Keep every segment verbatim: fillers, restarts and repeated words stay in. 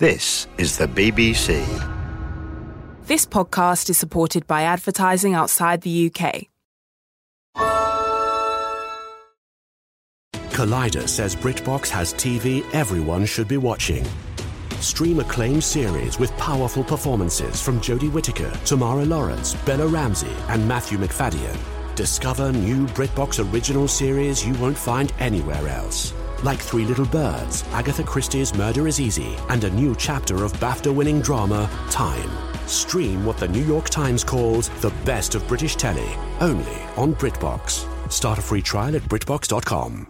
This is the B B C. This podcast is supported by advertising outside the U K. Collider says BritBox has T V everyone should be watching. Stream acclaimed series with powerful performances from Jodie Whittaker, Tamara Lawrence, Bella Ramsey and Matthew Macfadyen. Discover new BritBox original series you won't find anywhere else. Like Three Little Birds, Agatha Christie's Murder is Easy, and a new chapter of BAFTA-winning drama, Time. Stream what the New York Times calls the best of British telly, only on BritBox. Start a free trial at britbox dot com.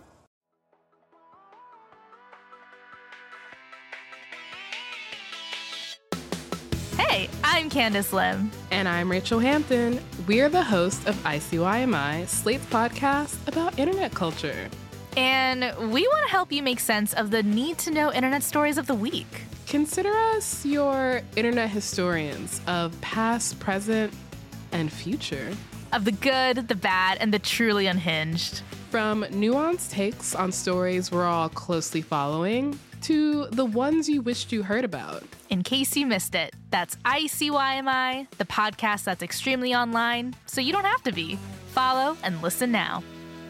Hey, I'm Candice Lim. And I'm Rachel Hampton. We're the hosts of I C Y M I, Slate's podcast about internet culture. And we want to help you make sense of the need-to-know internet stories of the week. Consider us your internet historians of past, present, and future. Of the good, the bad, and the truly unhinged. From nuanced takes on stories we're all closely following to the ones you wished you heard about. In case you missed it, that's I C Y M I, the podcast that's extremely online, so you don't have to be. Follow and listen now.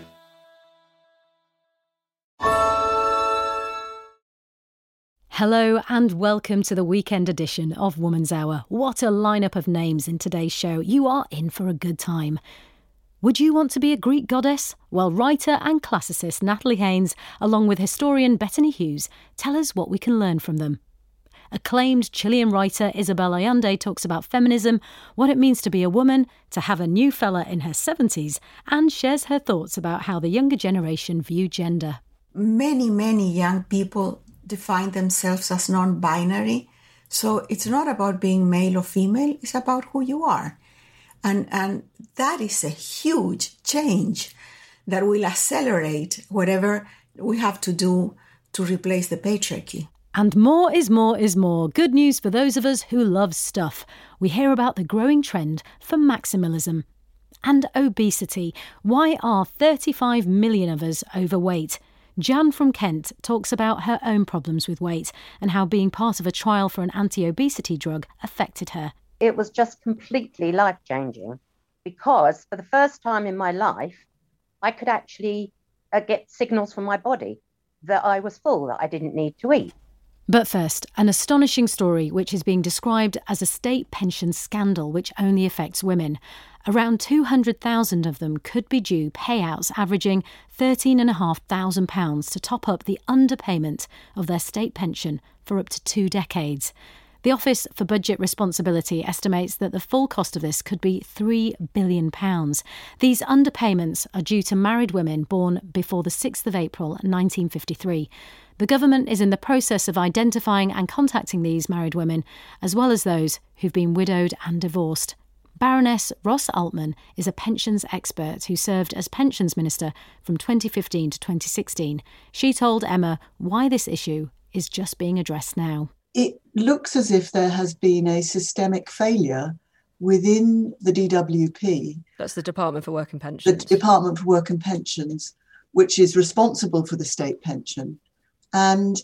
Hello and welcome to the weekend edition of Woman's Hour. What a lineup of names in today's show. You are in for a good time. Would you want to be a Greek goddess? Well, writer and classicist Natalie Haynes, along with historian Bettany Hughes, tell us what we can learn from them. Acclaimed Chilean writer Isabel Allende talks about feminism, what it means to be a woman, to have a new fella in her seventies, and shares her thoughts about how the younger generation view gender. Many, many young people define themselves as non-binary. So it's not about being male or female, it's about who you are. And, and that is a huge change that will accelerate whatever we have to do to replace the patriarchy. And more is more is more. Good news for those of us who love stuff. We hear about the growing trend for maximalism. And obesity. Why are thirty-five million of us overweight? Jan from Kent talks about her own problems with weight and how being part of a trial for an anti-obesity drug affected her. It was just completely life-changing because for the first time in my life, I could actually uh, get signals from my body that I was full, that I didn't need to eat. But first, an astonishing story which is being described as a state pension scandal which only affects women. Around two hundred thousand of them could be due payouts averaging thirteen thousand five hundred pounds to top up the underpayment of their state pension for up to two decades. The Office for Budget Responsibility estimates that the full cost of this could be three billion pounds. These underpayments are due to married women born before the sixth of April nineteen fifty-three. The government is in the process of identifying and contacting these married women, as well as those who've been widowed and divorced. Baroness Ross Altman is a pensions expert who served as pensions minister from twenty fifteen to twenty sixteen. She told Emma why this issue is just being addressed now. It looks as if there has been a systemic failure within the D W P. That's the Department for Work and Pensions. The Department for Work and Pensions, which is responsible for the state pension. And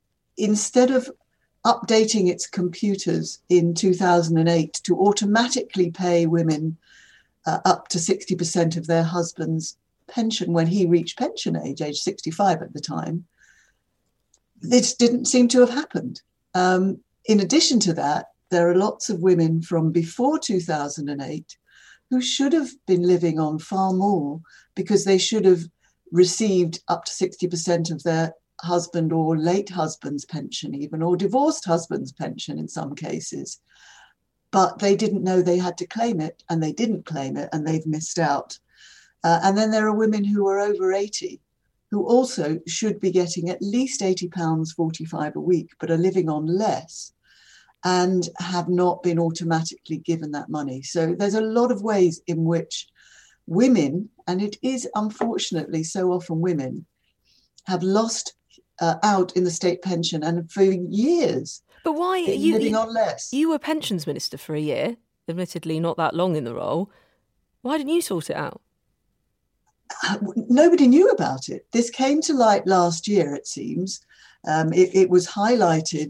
instead of updating its computers in two thousand eight to automatically pay women uh, up to sixty percent of their husband's pension when he reached pension age, age sixty-five at the time, this didn't seem to have happened. Um, in addition to that, there are lots of women from before two thousand eight who should have been living on far more because they should have received up to sixty percent of their husband or late husband's pension even, or divorced husband's pension in some cases. But they didn't know they had to claim it, and they didn't claim it, and they've missed out. Uh, and then there are women who are over eighty who also should be getting at least eighty pounds forty-five a week, but are living on less and have not been automatically given that money. So there's a lot of ways in which women, and it is unfortunately so often women, have lost uh, out in the state pension and for years. But why are you living on less? You were pensions minister for a year, admittedly not that long in the role. Why didn't you sort it out? Uh, nobody knew about it. This came to light last year, it seems. Um, it, it was highlighted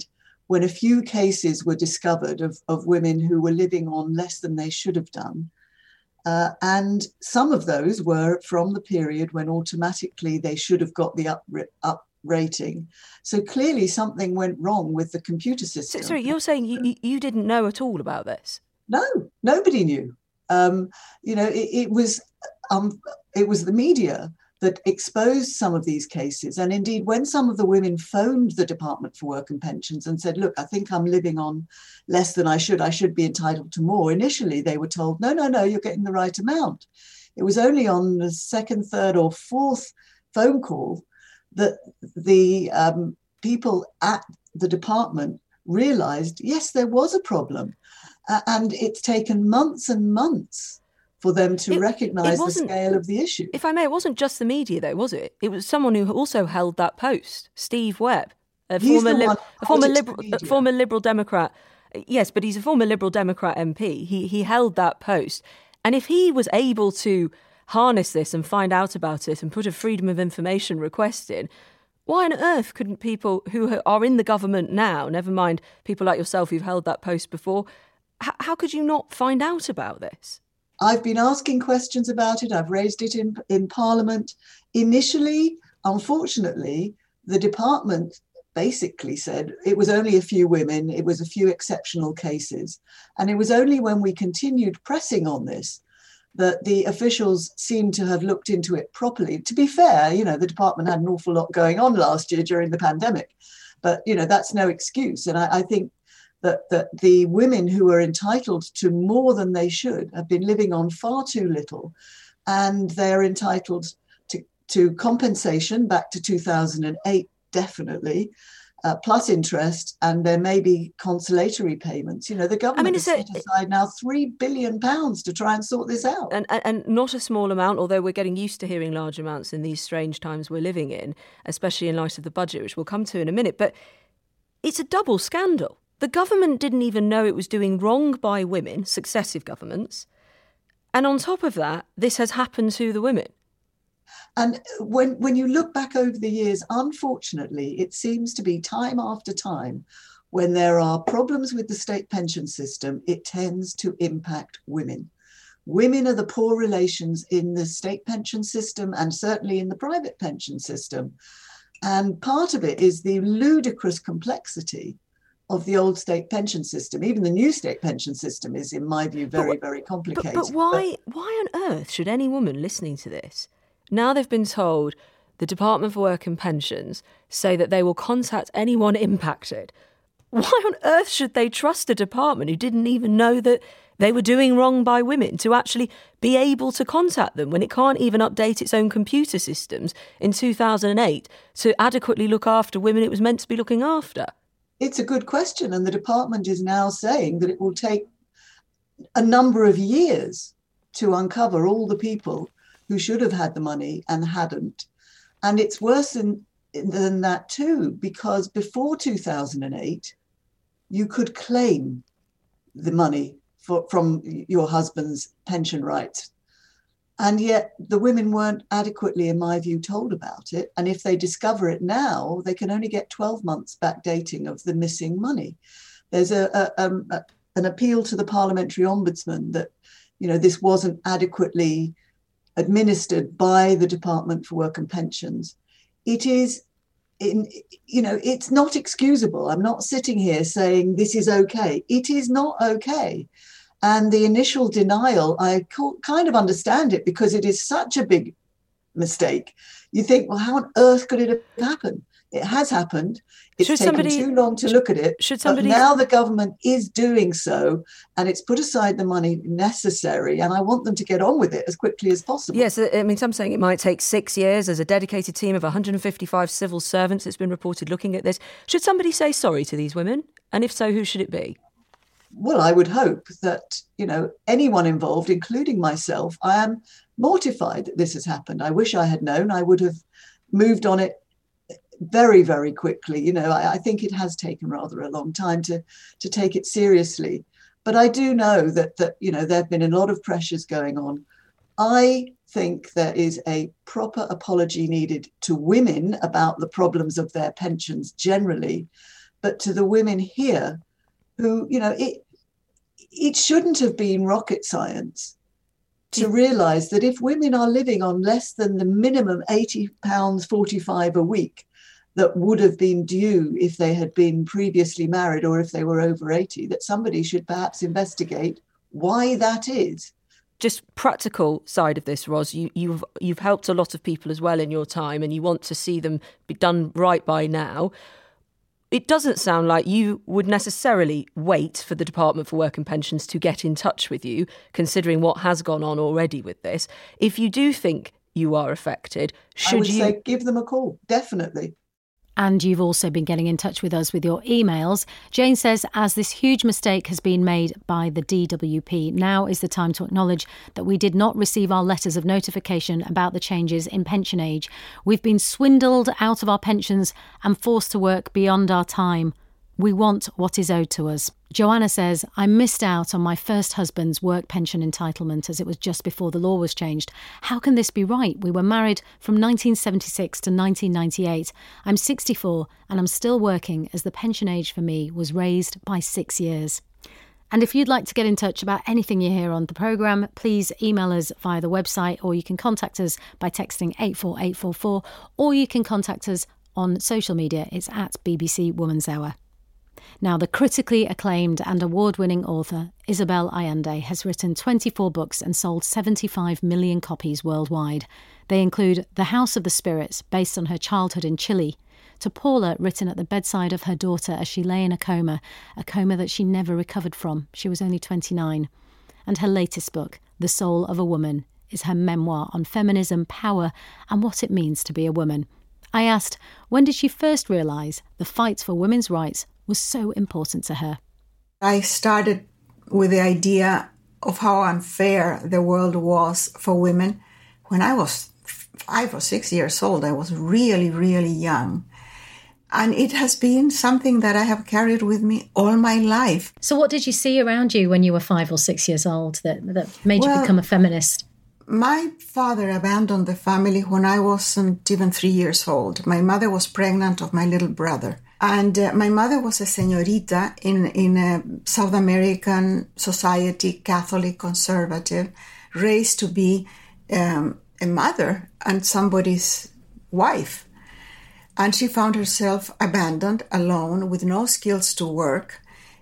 when a few cases were discovered of, of women who were living on less than they should have done. Uh, and some of those were from the period when automatically they should have got the up, up rating. So clearly something went wrong with the computer system. So, sorry, you're saying you, you didn't know at all about this? No, nobody knew. Um, you know, it, it was um, it was the media that exposed some of these cases. And indeed, when some of the women phoned the Department for Work and Pensions and said, look, I think I'm living on less than I should, I should be entitled to more. Initially, they were told, no, no, no, you're getting the right amount. It was only on the second, third or fourth phone call that the um, people at the department realized, yes, there was a problem. Uh, and it's taken months and months for them to it, recognise the scale of the issue. If I may, it wasn't just the media, though, was it? It was someone who also held that post, Steve Webb, a he's former, li- a former liberal, a former Liberal Democrat. Yes, but he's a former Liberal Democrat M P. He he held that post, and if he was able to harness this and find out about it and put a freedom of information request in, why on earth couldn't people who are in the government now, never mind people like yourself who've held that post before, h- how could you not find out about this? I've been asking questions about it. I've raised it in, in Parliament. Initially, unfortunately, the department basically said it was only a few women, it was a few exceptional cases. And it was only when we continued pressing on this that the officials seemed to have looked into it properly. To be fair, you know, the department had an awful lot going on last year during the pandemic. But, you know, that's no excuse. And I, I think that, that the women who are entitled to more than they should have been living on far too little, and they're entitled to, to compensation back to two thousand eight, definitely, uh, plus interest, and there may be consolatory payments. You know, the government I mean, has set aside now three billion pounds to try and sort this out. And, and, and not a small amount, although we're getting used to hearing large amounts in these strange times we're living in, especially in light of the budget, which we'll come to in a minute. But it's a double scandal. The government didn't even know it was doing wrong by women, successive governments. And on top of that, this has happened to the women. And when, when you look back over the years, unfortunately, it seems to be time after time, when there are problems with the state pension system, it tends to impact women. Women are the poor relations in the state pension system and certainly in the private pension system. And part of it is the ludicrous complexity of the old state pension system. Even the new state pension system is, in my view, very, but, very complicated. But, but why, but, why on earth should any woman listening to this, now they've been told the Department for Work and Pensions say that they will contact anyone impacted, why on earth should they trust a department who didn't even know that they were doing wrong by women to actually be able to contact them when it can't even update its own computer systems in two thousand eight to adequately look after women it was meant to be looking after? It's a good question. And the department is now saying that it will take a number of years to uncover all the people who should have had the money and hadn't. And it's worse than, than that too, because before two thousand eight, you could claim the money for, from your husband's pension rights. And yet the women weren't adequately, in my view, told about it. And if they discover it now, they can only get twelve months backdating of the missing money. There's a, a, um, a an appeal to the parliamentary ombudsman that, you know, this wasn't adequately administered by the Department for Work and Pensions. It is, in, you know, it's not excusable. I'm not sitting here saying this is okay. It is not okay. And the initial denial, I kind of understand it because it is such a big mistake. You think, well, how on earth could it have happened? It has happened. It's should taken somebody, too long to look at it. Should somebody... But now the government is doing so, and it's put aside the money necessary, and I want them to get on with it as quickly as possible. Yes, I mean, some saying it might take six years. There's a dedicated team of one hundred fifty-five civil servants that's been reported looking at this. Should somebody say sorry to these women? And if so, who should it be? Well, I would hope that, you know, anyone involved, including myself, I am mortified that this has happened. I wish I had known. I would have moved on it very, very quickly. You know, I, I think it has taken rather a long time to, to take it seriously. But I do know that, that, you know, there have been a lot of pressures going on. I think there is a proper apology needed to women about the problems of their pensions generally. but to the women here who, you know, it it shouldn't have been rocket science to realise that if women are living on less than the minimum eighty pounds forty-five a week that would have been due if they had been previously married or if they were over eighty, that somebody should perhaps investigate why that is. Just practical side of this, Ros, you, you've you've helped a lot of people as well in your time, and you want to see them be done right by now. It doesn't sound like you would necessarily wait for the Department for Work and Pensions to get in touch with you, considering what has gone on already with this. If you do think you are affected, should I would you say give them a call, definitely. And you've also been getting in touch with us with your emails. Jane says, as this huge mistake has been made by the D W P, now is the time to acknowledge that we did not receive our letters of notification about the changes in pension age. We've been swindled out of our pensions and forced to work beyond our time. We want what is owed to us. Joanna says, I missed out on my first husband's work pension entitlement as it was just before the law was changed. How can this be right? We were married from nineteen seventy-six to nineteen ninety-eight. I'm sixty-four and I'm still working as the pension age for me was raised by six years. And if you'd like to get in touch about anything you hear on the programme, please email us via the website, or you can contact us by texting eight four eight four four, or you can contact us on social media. It's at B B C Woman's Hour. Now, the critically acclaimed and award-winning author Isabel Allende has written twenty-four books and sold seventy-five million copies worldwide. They include The House of the Spirits, based on her childhood in Chile, To Paula, written at the bedside of her daughter as she lay in a coma, a coma that she never recovered from. She was only twenty-nine. And her latest book, The Soul of a Woman, is her memoir on feminism, power, and what it means to be a woman. I asked, when did she first realise the fight for women's rights was so important to her? I started with the idea of how unfair the world was for women when I was five or six years old. I was really, really young. And it has been something that I have carried with me all my life. So what did you see around you when you were five or six years old that, that made well, you become a feminist? My father abandoned the family when I wasn't even three years old. My mother was pregnant of my little brother. And uh, my mother was a señorita in, in a South American society, Catholic, conservative, raised to be um, a mother and somebody's wife. And she found herself abandoned, alone, with no skills to work,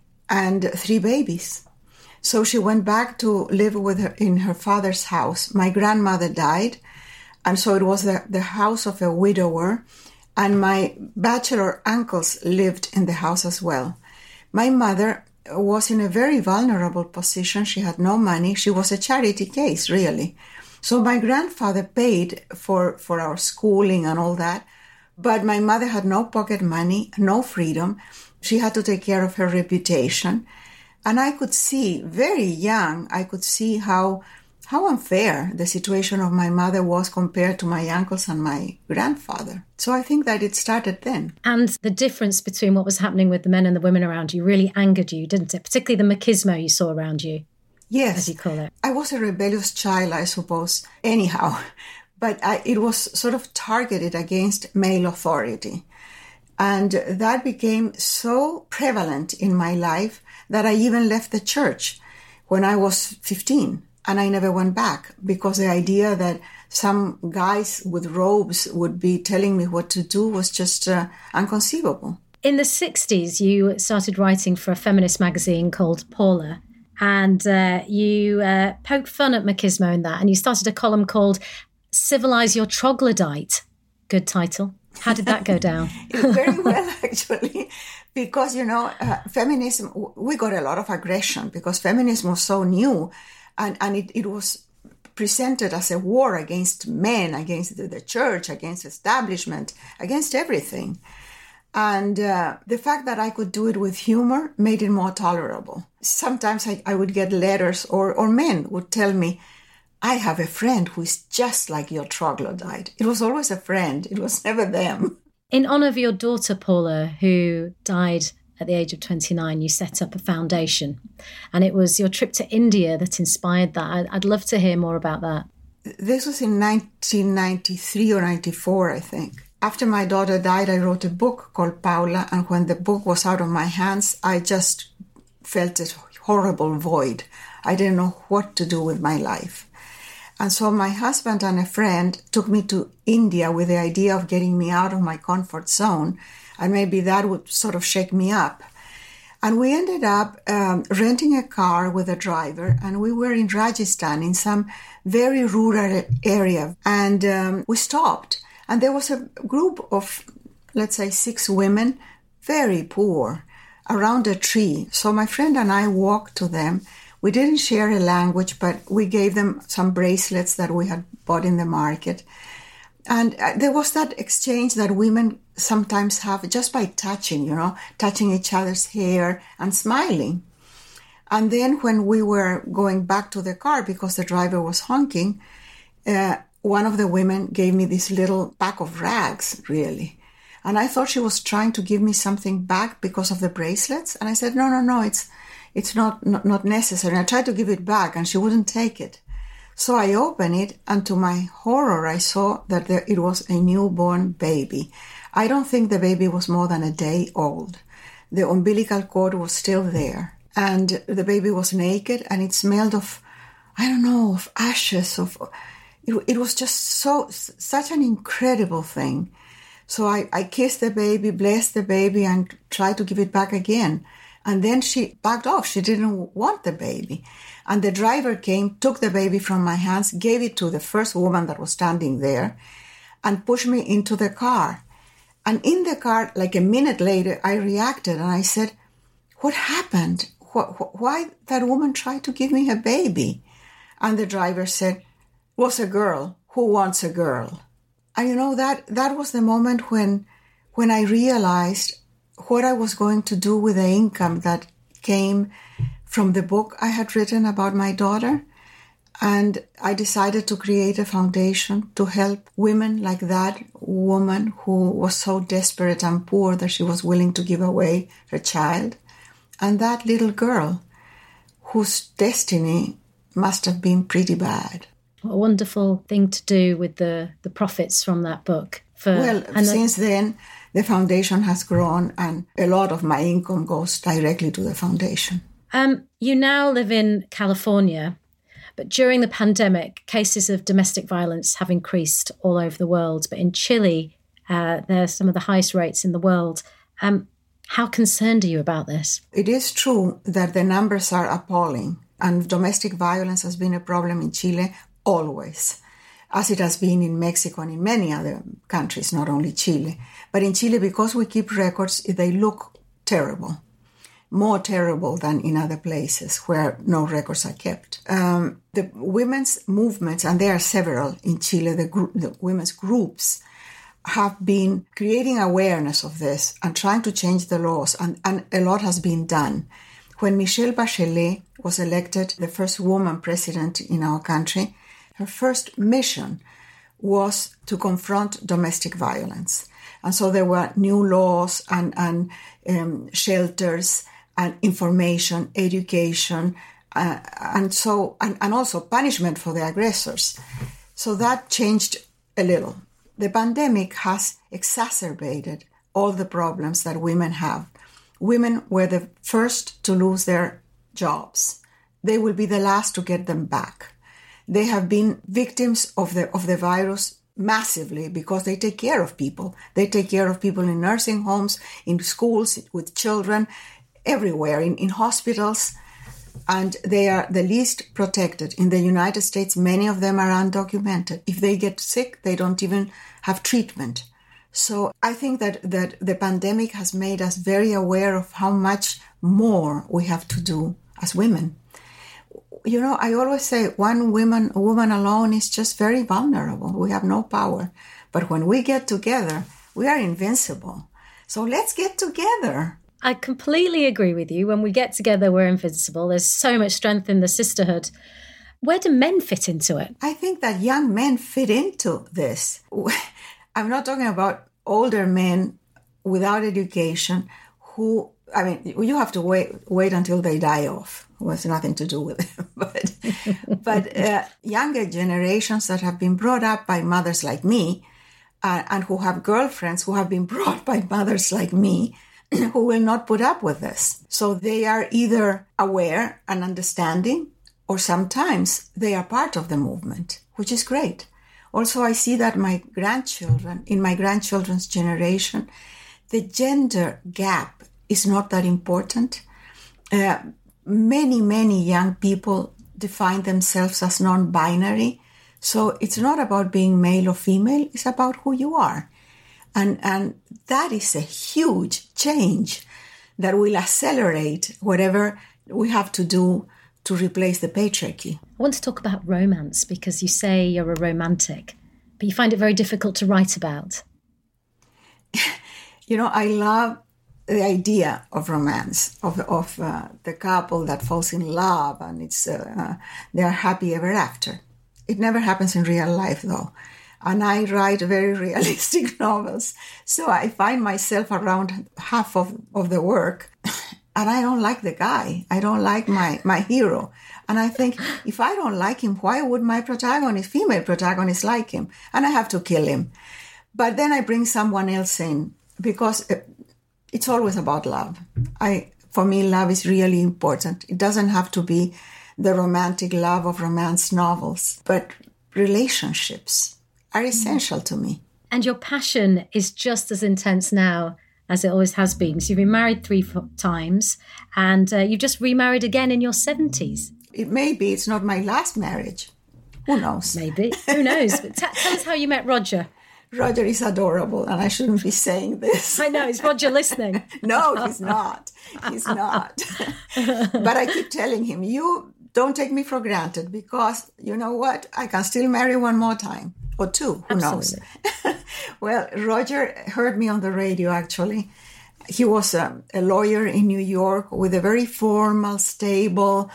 and three babies. So she went back to live with her in her father's house. My grandmother died, and so it was the, the house of a widower. And my bachelor uncles lived in the house as well. My mother was in a very vulnerable position. She had no money. She was a charity case, really. So my grandfather paid for, for our schooling and all that. But my mother had no pocket money, no freedom. She had to take care of her reputation. And I could see, very young, I could see how how unfair the situation of my mother was compared to my uncles and my grandfather. So I think that it started then. And the difference between what was happening with the men and the women around you really angered you, didn't it? Particularly the machismo you saw around you. Yes. As you call it. I was a rebellious child, I suppose, anyhow. But I, it was sort of targeted against male authority. And that became so prevalent in my life that I even left the church when I was fifteen. And I never went back because the idea that some guys with robes would be telling me what to do was just uh, inconceivable. In the sixties, you started writing for a feminist magazine called Paula. And uh, you uh, poked fun at machismo in that. And you started a column called Civilize Your Troglodyte. Good title. How did that go down? Very well, actually. Because, you know, uh, feminism, we got a lot of aggression because feminism was so new. And, and it, it was presented as a war against men, against the, the church, against establishment, against everything. And uh, the fact that I could do it with humor made it more tolerable. Sometimes I, I would get letters or, or men would tell me, I have a friend who is just like your troglodyte. It was always a friend. It was never them. In honour of your daughter, Paula, who died at the age of twenty-nine, you set up a foundation. And it was your trip to India that inspired that. I'd love to hear more about that. This was in nineteen ninety-three or ninety-four, I think. After my daughter died, I wrote a book called Paula, and when the book was out of my hands, I just felt this horrible void. I didn't know what to do with my life. And so my husband and a friend took me to India with the idea of getting me out of my comfort zone, and maybe that would sort of shake me up. And we ended up um, renting a car with a driver, and we were in Rajasthan, in some very rural area. And um, we stopped, and there was a group of, let's say, six women, very poor, around a tree. So my friend and I walked to them. We didn't share a language, but we gave them some bracelets that we had bought in the market. And there was that exchange that women sometimes have just by touching, you know, touching each other's hair and smiling. And then when we were going back to the car, because the driver was honking, uh, one of the women gave me this little pack of rags, really. And I thought she was trying to give me something back because of the bracelets. And I said, no, no, no, it's it's not, not, not necessary. And I tried to give it back, and she wouldn't take it. So I opened it, and to my horror, I saw that there, it was a newborn baby. I don't think the baby was more than a day old. The umbilical cord was still there, and the baby was naked, and it smelled of, I don't know, of ashes. Of it, it was just so such an incredible thing. So I, I kissed the baby, blessed the baby, and tried to give it back again. And then she backed off. She didn't want the baby. And the driver came, took the baby from my hands, gave it to the first woman that was standing there, and pushed me into the car. And in the car, like a minute later, I reacted and I said, what happened? Why that woman tried to give me a baby? And the driver said, it was a girl. Who wants a girl? And you know, that, that was the moment when, when I realized what I was going to do with the income that came from the book I had written about my daughter. And I decided to create a foundation to help women like that woman who was so desperate and poor that she was willing to give away her child. And that little girl whose destiny must have been pretty bad. What a wonderful thing to do with the, the profits from that book. For, well, and since the, then, the foundation has grown, and a lot of my income goes directly to the foundation. Um, you now live in California, but during the pandemic, cases of domestic violence have increased all over the world. But in Chile, uh, there's some of the highest rates in the world. Um, how concerned are you about this? It is true that the numbers are appalling, and domestic violence has been a problem in Chile always, as it has been in Mexico and in many other countries, not only Chile. But in Chile, because we keep records, they look terrible. More terrible than in other places where no records are kept. Um, the women's movements, and there are several in Chile, the, gr- the women's groups have been creating awareness of this and trying to change the laws, and, and a lot has been done. When Michelle Bachelet was elected the first woman president in our country, her first mission was to confront domestic violence. And so there were new laws and, and um, shelters and information, education, uh, and so and, and also punishment for the aggressors. So that changed a little. The pandemic has exacerbated all the problems that women have. Women were the first to lose their jobs. They will be the last to get them back. They have been victims of the of the virus massively because they take care of people. They take care of people in nursing homes, in schools, with children, everywhere, in, in hospitals, and they are the least protected. In the United States, many of them are undocumented. If they get sick, they don't even have treatment. So I think that, that the pandemic has made us very aware of how much more we have to do as women. You know, I always say one woman, a woman alone is just very vulnerable. We have no power. But when we get together, we are invincible. So let's get together. I completely agree with you. When we get together, we're invincible. There's so much strength in the sisterhood. Where do men fit into it? I think that young men fit into this. I'm not talking about older men without education who, I mean, you have to wait wait until they die off. It has nothing to do with it. but but uh, younger generations that have been brought up by mothers like me uh, and who have girlfriends who have been brought by mothers like me who will not put up with this. So they are either aware and understanding, or sometimes they are part of the movement, which is great. Also, I see that my grandchildren, in my grandchildren's generation, the gender gap is not that important. Uh, many, many young people define themselves as non-binary. So it's not about being male or female, it's about who you are. And, and that is a huge change that will accelerate whatever we have to do to replace the patriarchy. I want to talk about romance, because you say you're a romantic, but you find it very difficult to write about. You know, I love the idea of romance, of of uh, the couple that falls in love and it's uh, uh, they are happy ever after. It never happens in real life, though. And I write very realistic novels. So I find myself around half of, of the work. And I don't like the guy. I don't like my, my hero. And I think, if I don't like him, why would my protagonist, female protagonist, like him? And I have to kill him. But then I bring someone else in, because it's always about love. I, for me, love is really important. It doesn't have to be the romantic love of romance novels, but relationships are essential to me. And your passion is just as intense now as it always has been. So you've been married three times, and uh, you've just remarried again in your seventies. It may be it's not my last marriage. Who knows? Maybe. Who knows? But t- tell us how you met Roger. Roger is adorable, and I shouldn't be saying this. I know. Is Roger listening? No, he's not. He's not. But I keep telling him, you don't take me for granted, because you know what? I can still marry one more time. Or two, who Absolutely. knows? Well, Roger heard me on the radio, actually. He was a, a lawyer in New York with a very formal, stable,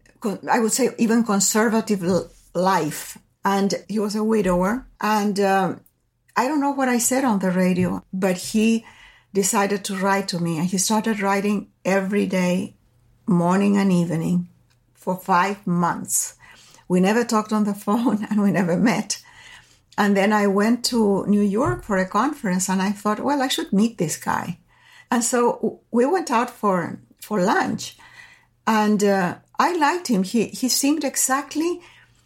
I would say even conservative life. And he was a widower. And um, I don't know what I said on the radio, but he decided to write to me. And he started writing every day, morning and evening, for five months. We never talked on the phone, and we never met. And then I went to New York for a conference, and I thought, well, I should meet this guy. And so we went out for for lunch, and uh, I liked him. He he seemed exactly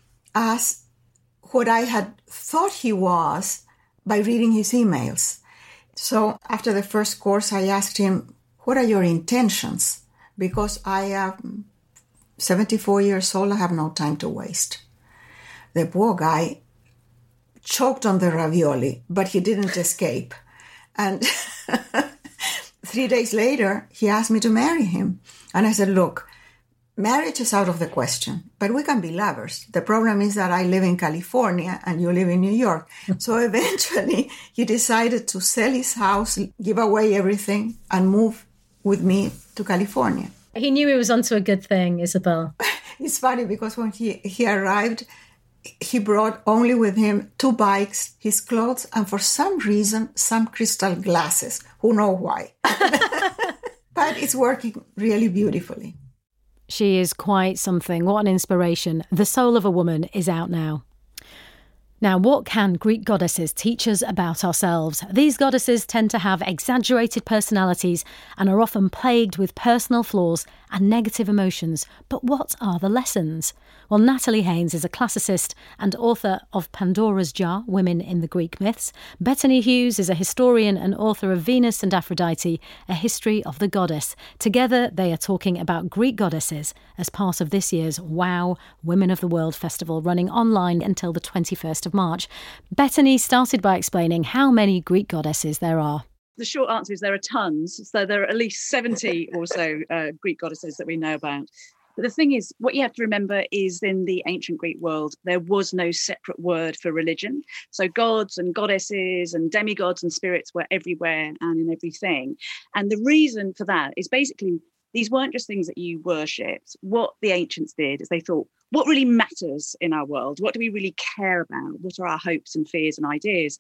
as what I had thought he was by reading his emails. So after the first course, I asked him, what are your intentions? Because I am seventy-four years old, I have no time to waste. The poor guy choked on the ravioli, but he didn't escape. And three days later, he asked me to marry him. And I said, look, marriage is out of the question, but we can be lovers. The problem is that I live in California and you live in New York. So eventually he decided to sell his house, give away everything, and move with me to California. He knew he was onto a good thing, Isabel. It's funny because when he, he arrived, he brought only with him two bikes, his clothes, and for some reason, some crystal glasses. Who knows why? But it's working really beautifully. She is quite something. What an inspiration. The Soul of a Woman is out now. Now, what can Greek goddesses teach us about ourselves? These goddesses tend to have exaggerated personalities and are often plagued with personal flaws and negative emotions. But what are the lessons? Well, Natalie Haynes is a classicist and author of Pandora's Jar, Women in the Greek Myths. Bettany Hughes is a historian and author of Venus and Aphrodite, A History of the Goddess. Together, they are talking about Greek goddesses as part of this year's WOW Women of the World Festival, running online until the twenty-first of March. Bettany started by explaining how many Greek goddesses there are. The short answer is there are tons. So there are at least seventy or so uh, Greek goddesses that we know about. But the thing is, what you have to remember is in the ancient Greek world, there was no separate word for religion. So gods and goddesses and demigods and spirits were everywhere and in everything. And the reason for that is basically these weren't just things that you worshipped. What the ancients did is they thought, what really matters in our world? What do we really care about? What are our hopes and fears and ideas?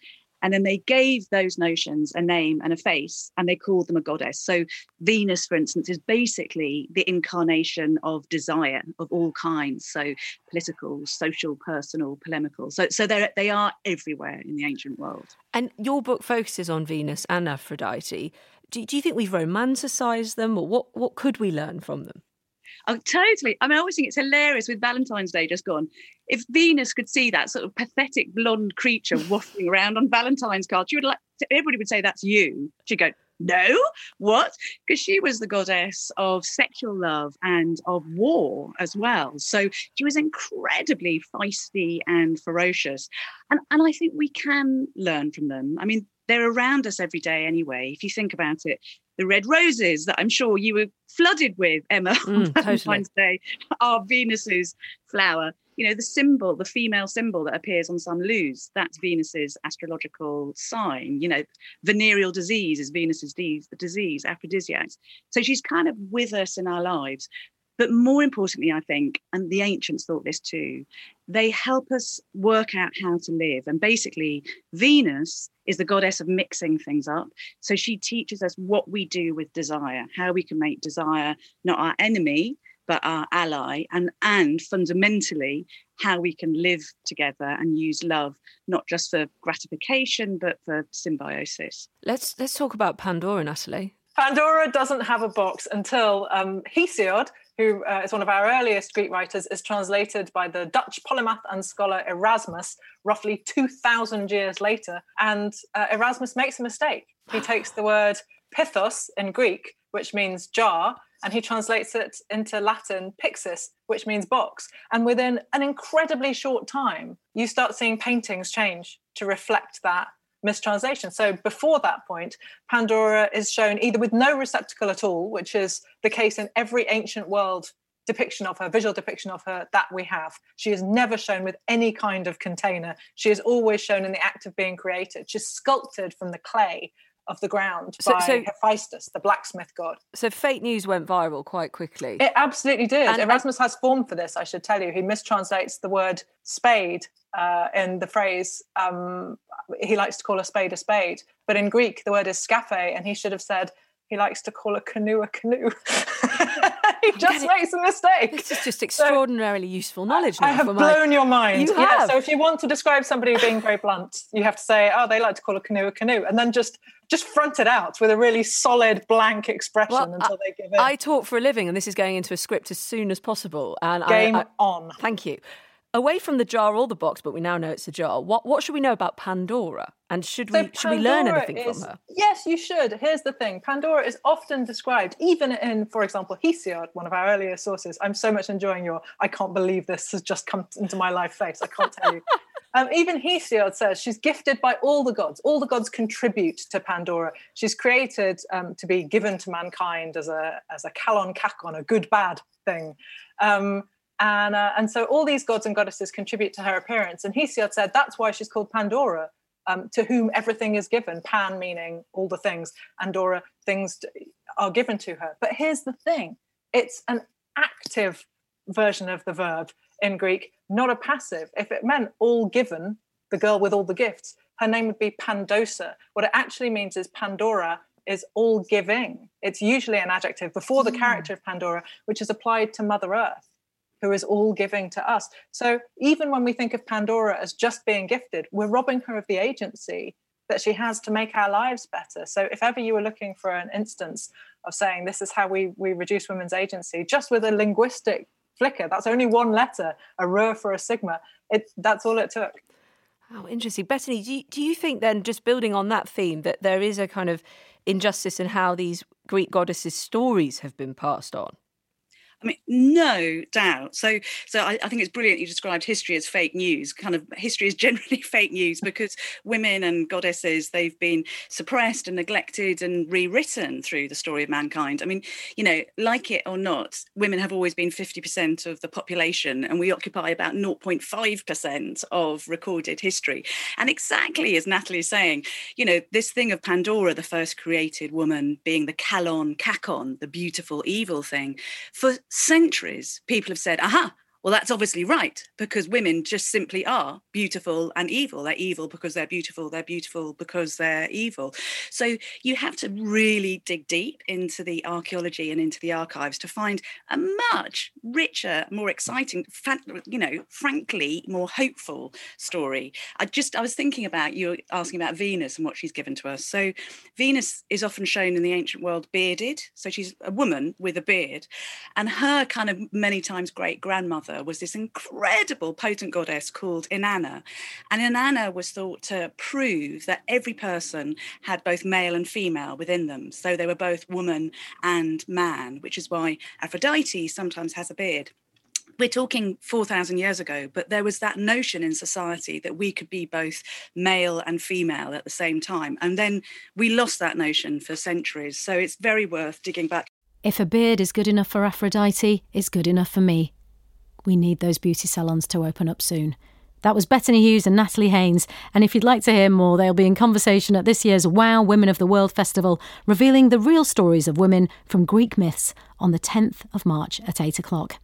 And then they gave those notions a name and a face, and they called them a goddess. So Venus, for instance, is basically the incarnation of desire of all kinds. So political, social, personal, polemical. So, so they're, they are everywhere in the ancient world. And your book focuses on Venus and Aphrodite. Do, do you think we've romanticised them, or what, what could we learn from them? Oh, totally. I mean, I always think it's hilarious with Valentine's Day just gone. If Venus could see that sort of pathetic blonde creature wafting around on Valentine's cards, she would like, everybody would say that's you. She'd go, no, what? Because she was the goddess of sexual love and of war as well. So she was incredibly feisty and ferocious. And, and I think we can learn from them. I mean, they're around us every day anyway. If you think about it, the red roses that I'm sure you were flooded with, Emma, mm, on Valentine's totally. Day, are Venus's flower. You know, the symbol, the female symbol that appears on some loos, that's Venus's astrological sign. You know, venereal disease is Venus's disease, aphrodisiacs. So she's kind of with us in our lives. But more importantly, I think, and the ancients thought this too, they help us work out how to live. And basically, Venus is the goddess of mixing things up. So she teaches us what we do with desire, how we can make desire not our enemy, but our ally, and, and fundamentally, how we can live together and use love, not just for gratification, but for symbiosis. Let's, let's talk about Pandora, Natalie. Pandora doesn't have a box until um, Hesiod, who uh, is one of our earliest Greek writers, is translated by the Dutch polymath and scholar Erasmus roughly two thousand years later. And uh, Erasmus makes a mistake. He takes the word pithos in Greek, which means jar, and he translates it into Latin pyxis, which means box. And within an incredibly short time, you start seeing paintings change to reflect that mistranslation. So before that point, Pandora is shown either with no receptacle at all, which is the case in every ancient world depiction of her, visual depiction of her that we have. She is never shown with any kind of container. She is always shown in the act of being created. She's sculpted from the clay of the ground so, by so, Hephaestus, the blacksmith god. So fake news went viral quite quickly. It absolutely did. And Erasmus I... has form for this, I should tell you. He mistranslates the word spade uh, in the phrase, um, he likes to call a spade a spade. But in Greek, the word is scaphe, and he should have said, he likes to call a canoe a canoe. He just makes a mistake. This is just extraordinarily so, useful knowledge now. I have blown my... your mind. You yeah, have. So if you want to describe somebody being very blunt, you have to say, oh, they like to call a canoe a canoe, and then just just front it out with a really solid, blank expression well, until I, they give in. I talk for a living, and this is going into a script as soon as possible. And Game I, I, on. Thank you. Away from the jar or the box, but we now know it's a jar, what what should we know about Pandora? And should so we should we learn anything is, from her? Yes, you should. Here's the thing. Pandora is often described, even in, for example, Hesiod, one of our earlier sources. I'm so much enjoying your, I can't believe this has just come into my life face. I can't tell you. Um, even Hesiod says she's gifted by all the gods. All the gods contribute to Pandora. She's created um, to be given to mankind as a as a kalon kakon, a good-bad thing. Um, and, uh, and so all these gods and goddesses contribute to her appearance. And Hesiod said that's why she's called Pandora, um, to whom everything is given. Pan meaning all the things, and Dora, things are given to her. But here's the thing. It's an active version of the verb in Greek, not a passive. If it meant all given, the girl with all the gifts, her name would be Pandosa. What it actually means is Pandora is all giving. It's usually an adjective before the mm. character of Pandora, which is applied to Mother Earth, who is all giving to us. So even when we think of Pandora as just being gifted, we're robbing her of the agency that she has to make our lives better. So if ever you were looking for an instance of saying this is how we, we reduce women's agency, just with a linguistic flicker, that's only one letter, a r for a sigma, it, that's all it took. Oh, interesting. Bethany, do you, do you think then, just building on that theme, that there is a kind of injustice in how these Greek goddesses' stories have been passed on? I mean, no doubt. So so I, I think it's brilliant you described history as fake news. Kind of history is generally fake news because women and goddesses, they've been suppressed and neglected and rewritten through the story of mankind. I mean, you know, like it or not, women have always been fifty percent of the population, and we occupy about zero point five percent of recorded history. And exactly as Natalie is saying, you know, this thing of Pandora, the first created woman, being the kalon kakon, the beautiful evil thing, for centuries, people have said, aha, Well, that's obviously right, because women just simply are beautiful and evil. They're evil because they're beautiful. They're beautiful because they're evil. So you have to really dig deep into the archaeology and into the archives to find a much richer, more exciting, you know, frankly, more hopeful story. I just, I was thinking about you asking about Venus and what she's given to us. So Venus is often shown in the ancient world bearded. So she's a woman with a beard. And her kind of many times great grandmother was this incredible potent goddess called Inanna. And Inanna was thought to prove that every person had both male and female within them. So they were both woman and man, which is why Aphrodite sometimes has a beard. We're talking four thousand years ago, but there was that notion in society that we could be both male and female at the same time. And then we lost that notion for centuries. So it's very worth digging back. If a beard is good enough for Aphrodite, it's good enough for me. We need those beauty salons to open up soon. That was Bettany Hughes and Natalie Haynes, and if you'd like to hear more, they'll be in conversation at this year's WOW Women of the World Festival, revealing the real stories of women from Greek myths on the tenth of March at eight o'clock.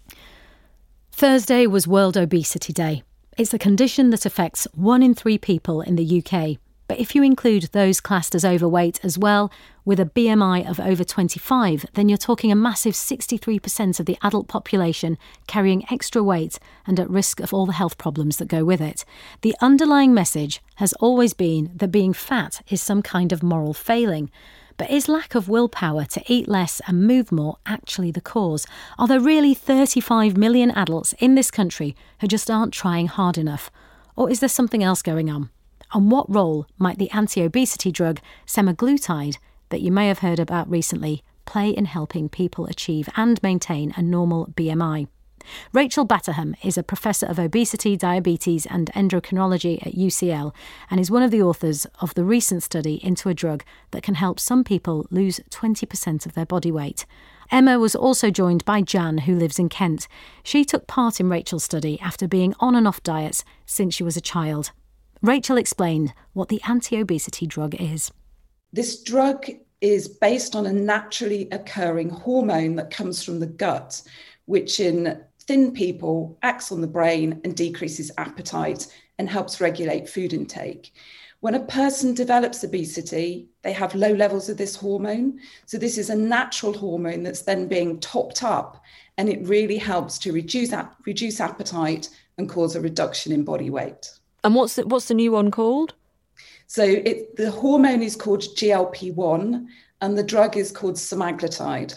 Thursday was World Obesity Day. It's a condition that affects one in three people in the U K. But if you include those classed as overweight as well, with a B M I of over twenty-five, then you're talking a massive sixty-three percent of the adult population carrying extra weight and at risk of all the health problems that go with it. The underlying message has always been that being fat is some kind of moral failing. But is lack of willpower to eat less and move more actually the cause? Are there really thirty-five million adults in this country who just aren't trying hard enough? Or is there something else going on? And what role might the anti-obesity drug semaglutide, that you may have heard about recently, play in helping people achieve and maintain a normal B M I? Rachel Batterham is a professor of obesity, diabetes and endocrinology at U C L and is one of the authors of the recent study into a drug that can help some people lose twenty percent of their body weight. Emma was also joined by Jan, who lives in Kent. She took part in Rachel's study after being on and off diets since she was a child. Rachel explained what the anti-obesity drug is. This drug is based on a naturally occurring hormone that comes from the gut, which in thin people acts on the brain and decreases appetite and helps regulate food intake. When a person develops obesity, they have low levels of this hormone. So this is a natural hormone that's then being topped up, and it really helps to reduce, reduce appetite and cause a reduction in body weight. And what's the, what's the new one called? So it, the hormone is called G L P one and the drug is called semaglutide.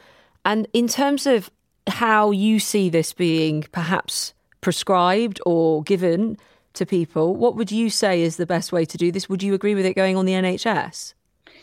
And in terms of how you see this being perhaps prescribed or given to people, what would you say is the best way to do this? Would you agree with it going on the N H S?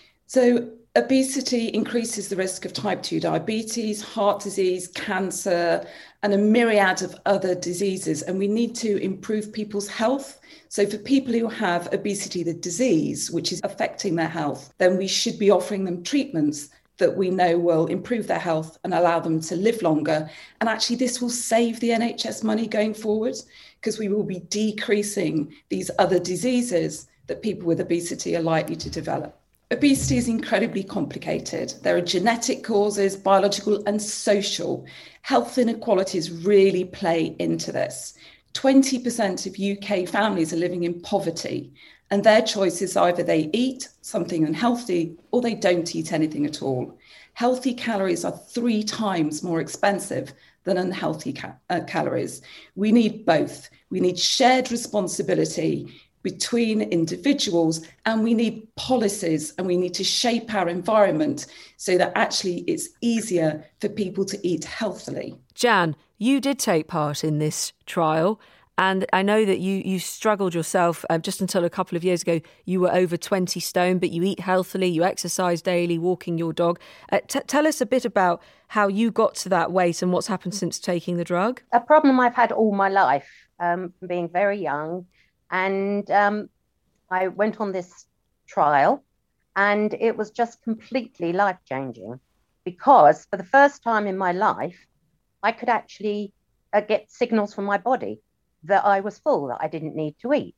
So obesity increases the risk of type two diabetes, heart disease, cancer, and a myriad of other diseases. And we need to improve people's health. So for people who have obesity, the disease, which is affecting their health, then we should be offering them treatments that we know will improve their health and allow them to live longer. And actually, this will save the N H S money going forward, because we will be decreasing these other diseases that people with obesity are likely to develop. Obesity is incredibly complicated. There are genetic causes, biological and social. Health inequalities really play into this. twenty percent of U K families are living in poverty, and their choice is either they eat something unhealthy or they don't eat anything at all. Healthy calories are three times more expensive than unhealthy ca- uh, calories. We need both. We need shared responsibility between individuals, and we need policies, and we need to shape our environment so that actually it's easier for people to eat healthily. Jan, you did take part in this trial, and I know that you you struggled yourself um, just until a couple of years ago. You were over twenty stone, but you eat healthily, you exercise daily, walking your dog. Uh, t- tell us a bit about how you got to that weight and what's happened since taking the drug. A problem I've had all my life, um, from being very young. And um, I went on this trial, and it was just completely life-changing, because for the first time in my life, I could actually uh, get signals from my body that I was full, that I didn't need to eat.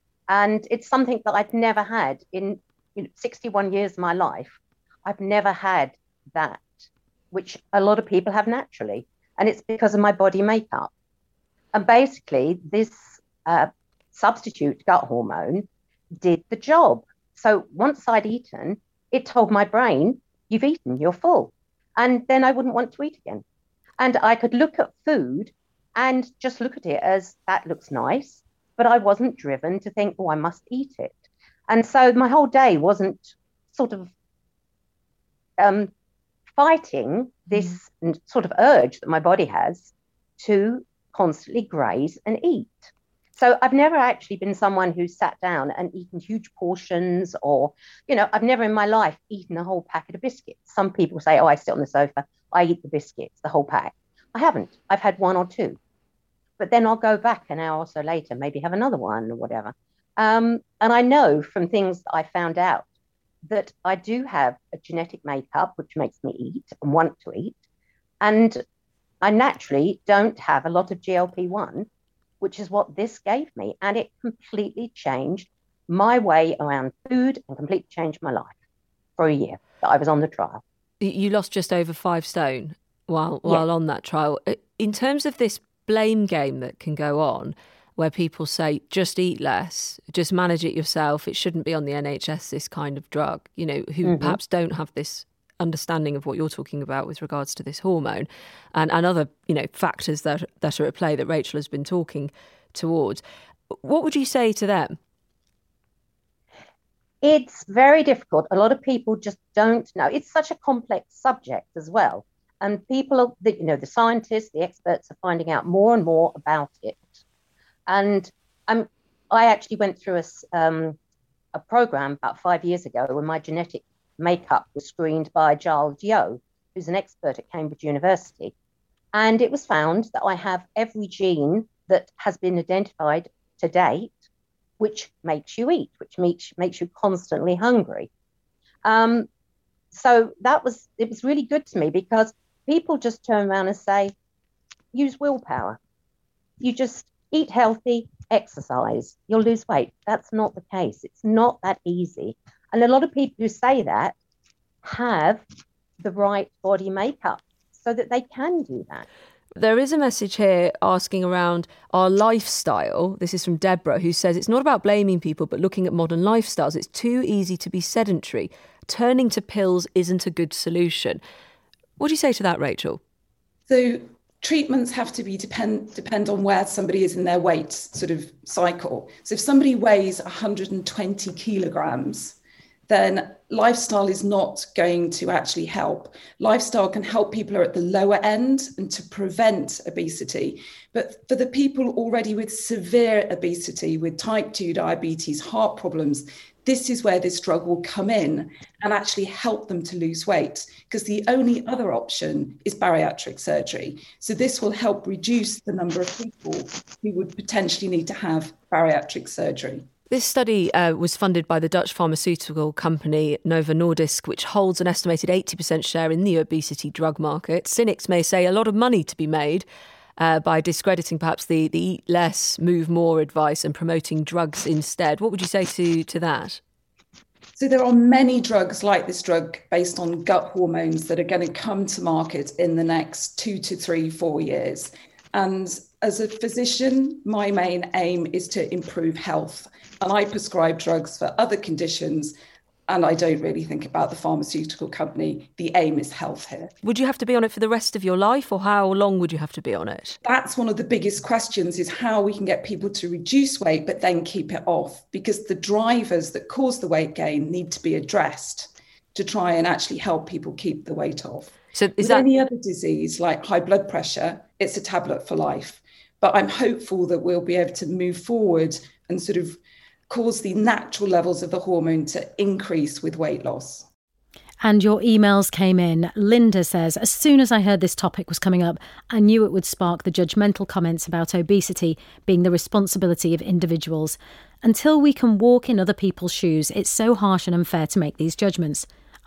And it's something that I'd never had in you know, sixty-one years of my life. I've never had that, which a lot of people have naturally. and it's because of my body makeup. And basically, this uh, substitute gut hormone did the job. So once I'd eaten, it told my brain, you've eaten, you're full. And then I wouldn't want to eat again. And I could look at food and just look at it as, that looks nice, but I wasn't driven to think, oh, I must eat it. And so my whole day wasn't sort of um, fighting this mm. sort of urge that my body has to constantly graze and eat. So I've never actually been someone who sat down and eaten huge portions, or, you know, I've never in my life eaten a whole packet of biscuits. Some people say, oh, I sit on the sofa, I eat the biscuits, the whole pack. I haven't. I've had one or two. But then I'll go back an hour or so later, maybe have another one or whatever. Um, and I know from things that I found out that I do have a genetic makeup which makes me eat and want to eat. And I naturally don't have a lot of G L P one, which is what this gave me. And it completely changed my way around food and completely changed my life for a year that I was on the trial. You lost just over five stone while while yeah. on that trial. In terms of this blame game that can go on, where people say, just eat less, just manage it yourself, it shouldn't be on the N H S, this kind of drug, you know, who mm-hmm. perhaps don't have this understanding of what you're talking about with regards to this hormone and, and other, you know, factors that, that are at play that Rachel has been talking towards. What would you say to them? It's very difficult. A lot of people just don't know. It's such a complex subject as well. And people, are, you know, the scientists, the experts are finding out more and more about it. And um, I actually went through a, um, a program about five years ago when my genetic makeup was screened by Giles Yeo, who's an expert at Cambridge University. And it was found that I have every gene that has been identified to date, which makes you eat, which makes, makes you constantly hungry. Um, so that was, it was really good to me because people just turn around and say, use willpower. You just eat healthy, exercise, you'll lose weight. That's not the case. It's not that easy. And a lot of people who say that have the right body makeup so that they can do that. There is a message here asking around our lifestyle. This is from Deborah, who says it's not about blaming people, but looking at modern lifestyles. It's too easy to be sedentary. Turning to pills isn't a good solution. What do you say to that, Rachel? So treatments have to be depend depend on where somebody is in their weight sort of cycle. So if somebody weighs one hundred twenty kilograms, then lifestyle is not going to actually help. Lifestyle can help people who are at the lower end and to prevent obesity. But for the people already with severe obesity, with type two diabetes, heart problems, this is where this drug will come in and actually help them to lose weight, because the only other option is bariatric surgery. So this will help reduce the number of people who would potentially need to have bariatric surgery. This study uh, was funded by the Dutch pharmaceutical company Novo Nordisk, which holds an estimated eighty percent share in the obesity drug market. Cynics may say a lot of money to be made uh, by discrediting perhaps the, the eat less, move more advice and promoting drugs instead. What would you say to, to that? So there are many drugs like this drug based on gut hormones that are going to come to market in the next two to three, four years. And as a physician, my main aim is to improve health. And I prescribe drugs for other conditions, and I don't really think about the pharmaceutical company. The aim is health here. Would you have to be on it for the rest of your life, or how long would you have to be on it? That's one of the biggest questions, is how we can get people to reduce weight but then keep it off, because the drivers that cause the weight gain need to be addressed to try and actually help people keep the weight off. So is With that any other disease like high blood pressure, it's a tablet for life. But I'm hopeful that we'll be able to move forward and sort of cause the natural levels of the hormone to increase with weight loss. And your emails came in. Linda says, as soon as I heard this topic was coming up, I knew it would spark the judgmental comments about obesity being the responsibility of individuals. Until we can walk in other people's shoes, it's so harsh and unfair to make these judgments.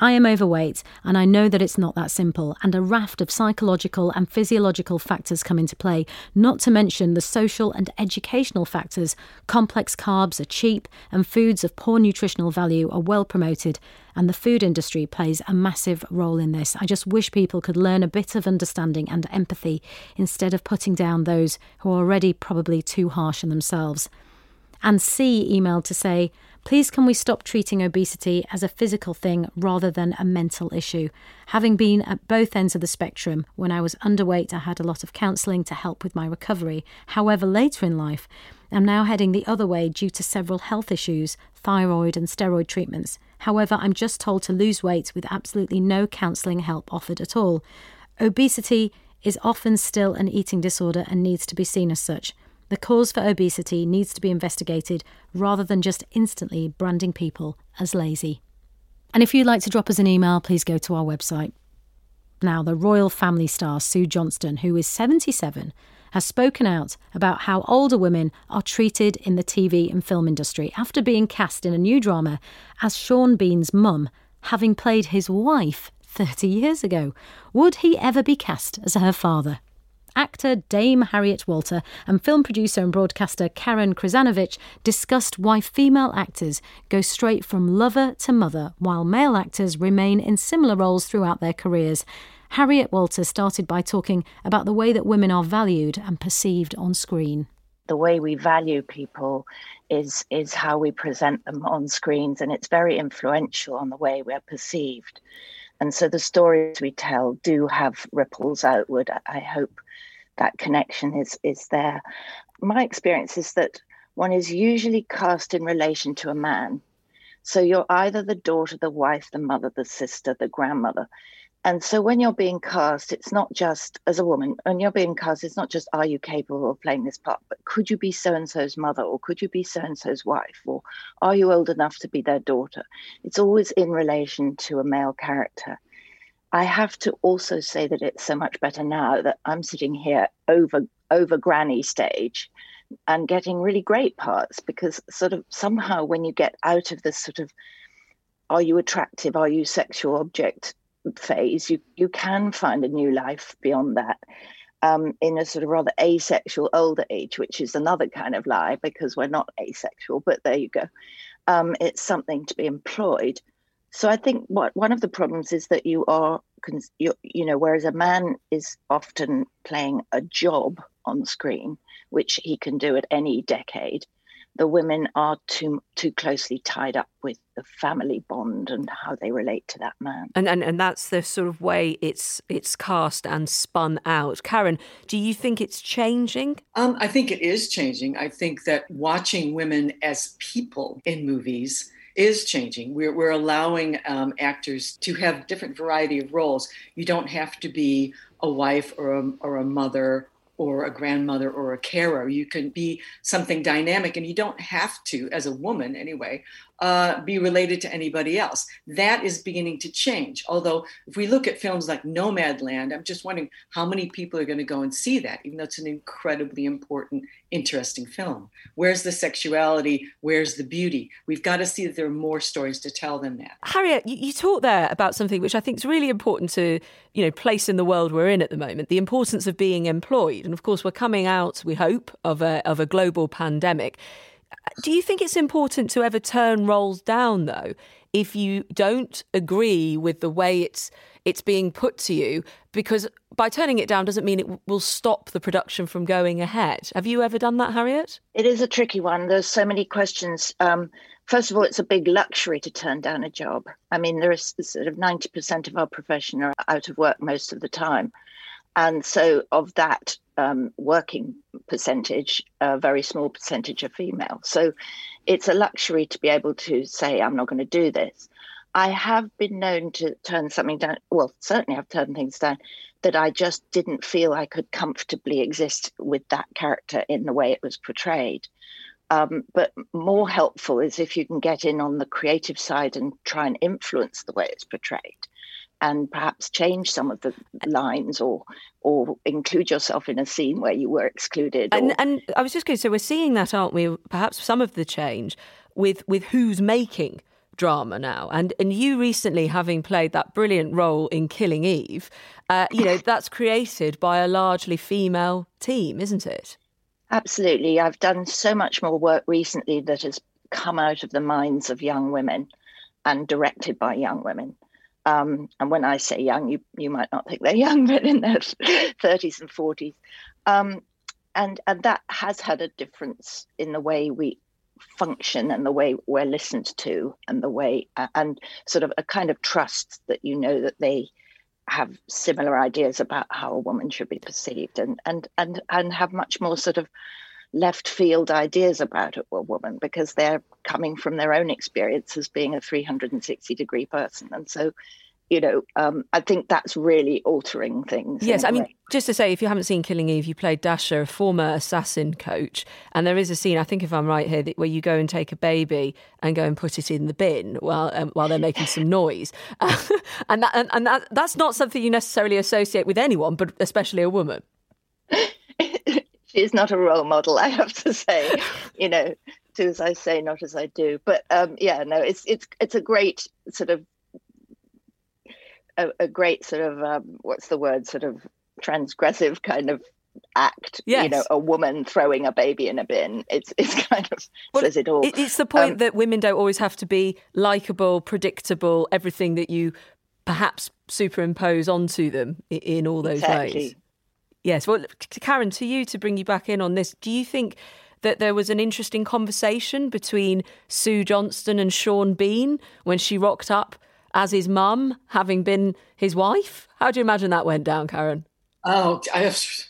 I am overweight, and I know that it's not that simple, and a raft of psychological and physiological factors come into play, not to mention the social and educational factors. Complex carbs are cheap, and foods of poor nutritional value are well promoted, and the food industry plays a massive role in this. I just wish people could learn a bit of understanding and empathy instead of putting down those who are already probably too harsh on themselves. And C emailed to say, please can we stop treating obesity as a physical thing rather than a mental issue? Having been at both ends of the spectrum, when I was underweight I had a lot of counselling to help with my recovery. However, later in life, I'm now heading the other way due to several health issues, thyroid and steroid treatments. However, I'm just told to lose weight with absolutely no counselling help offered at all. Obesity is often still an eating disorder and needs to be seen as such. The cause for obesity needs to be investigated rather than just instantly branding people as lazy. And if you'd like to drop us an email, please go to our website. Now, the royal family star Sue Johnston, who is seventy-seven, has spoken out about how older women are treated in the T V and film industry after being cast in a new drama as Sean Bean's mum, having played his wife thirty years ago. Would he ever be cast as her father? Actor Dame Harriet Walter and film producer and broadcaster Karen Krasanovich discussed why female actors go straight from lover to mother while male actors remain in similar roles throughout their careers. Harriet Walter started by talking about the way that women are valued and perceived on screen. The way we value people is is how we present them on screens, and it's very influential on the way we're perceived. And so the stories we tell do have ripples outward. I hope that connection is, is there. My experience is that one is usually cast in relation to a man. So you're either the daughter, the wife, the mother, the sister, the grandmother. And so when you're being cast, it's not just, as a woman, when you're being cast, it's not just, are you capable of playing this part, but could you be so-and-so's mother, or could you be so-and-so's wife, or are you old enough to be their daughter? It's always in relation to a male character. I have to also say that it's so much better now that I'm sitting here over over granny stage and getting really great parts, because sort of somehow when you get out of this sort of, are you attractive, are you sexual object phase, you, you can find a new life beyond that um, in a sort of rather asexual older age, which is another kind of lie because we're not asexual, but there you go. Um, it's something to be employed. So I think what one of the problems is that you are, you, you know, whereas a man is often playing a job on screen, which he can do at any decade, the women are too too closely tied up with the family bond and how they relate to that man. And and, and that's the sort of way it's it's cast and spun out. Karen, do you think it's changing? Um, I think it is changing. I think that watching women as people in movies is changing. We're, we're allowing um, actors to have different variety of roles. You don't have to be a wife or a, or a mother or a grandmother or a carer. You can be something dynamic, and you don't have to, as a woman anyway, uh, be related to anybody else. That is beginning to change. Although if we look at films like Nomadland, I'm just wondering how many people are going to go and see that, even though it's an incredibly important, interesting film. Where's the sexuality? Where's the beauty? We've got to see that there are more stories to tell than that. Harriet, you, you talked there about something which I think is really important to, you know, place in the world we're in at the moment, the importance of being employed. And of course, we're coming out, we hope, of a of a global pandemic. Do you think it's important to ever turn roles down, though, if you don't agree with the way it's it's being put to you? Because by turning it down doesn't mean it will stop the production from going ahead. Have you ever done that, Harriet? It is a tricky one. There's so many questions. Um, first of all, it's a big luxury to turn down a job. I mean, there is sort of ninety percent of our profession are out of work most of the time. And so of that um, working percentage, a very small percentage are female. So it's a luxury to be able to say, I'm not going to do this. I have been known to turn something down. Well, certainly I've turned things down that I just didn't feel I could comfortably exist with that character in the way it was portrayed. Um, but more helpful is if you can get in on the creative side and try and influence the way it's portrayed, and perhaps change some of the lines or or include yourself in a scene where you were excluded. Or... And, and I was just going to say, we're seeing that, aren't we? Perhaps some of the change with, with who's making drama now. And and you recently, having played that brilliant role in Killing Eve, uh, you know, that's created by a largely female team, isn't it? Absolutely. I've done so much more work recently that has come out of the minds of young women and directed by young women. Um, and when I say young, you, you might not think they're young, but in their thirties and forties. Um, and, and that has had a difference in the way we function and the way we're listened to and the way uh, and sort of a kind of trust that you know that they have similar ideas about how a woman should be perceived and and and and have much more sort of left field ideas about a woman because they're coming from their own experience as being a three hundred sixty degree person. And so you know, um, I think that's really altering things. Yes, I mean, way. just to say, if you haven't seen Killing Eve, you played Dasha, a former assassin coach, and there is a scene, I think if I'm right here, that where you go and take a baby and go and put it in the bin while um, while they're making some noise. Uh, and that, and, and that, that's not something you necessarily associate with anyone, but especially a woman. She's not a role model, I have to say. You know, do as I say, not as I do. But um, yeah, no, it's it's it's a great sort of A, a great sort of um, what's the word sort of transgressive kind of act. Yes. You know, a woman throwing a baby in a bin. It's it's kind of well, says it all. It, it's the point um, that women don't always have to be likeable, predictable, everything that you perhaps superimpose onto them in, in all those exactly. ways. Yes. Well, Karen, to you, to bring you back in on this, do you think that there was an interesting conversation between Sue Johnston and Sean Bean when she rocked up as his mum, having been his wife? How do you imagine that went down, Karen? Oh, I,